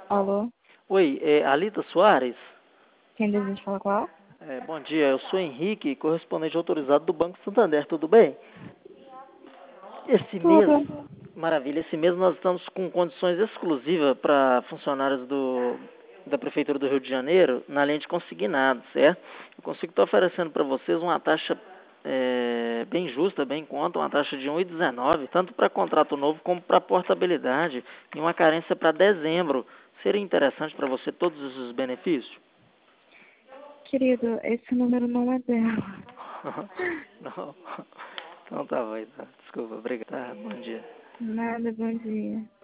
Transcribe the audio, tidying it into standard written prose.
Alô? Oi, é Alita Soares? Quem deseja falar com ela? Bom dia, eu sou Henrique, correspondente autorizado do Banco Santander, tudo bem? Esse mês, Tudo. maravilha, esse mês nós estamos com condições exclusivas para funcionários da Prefeitura do Rio de Janeiro na linha de consignado, certo? Eu consigo estar oferecendo para vocês uma taxa bem justa, bem em conta, uma taxa de 1,19, tanto para contrato novo como para portabilidade, e uma carência para dezembro. Seria interessante para você todos esses benefícios? Querido, esse número não é dela. Não. Então tá bom, então. Desculpa, obrigado. Tá, bom dia. Nada, bom dia.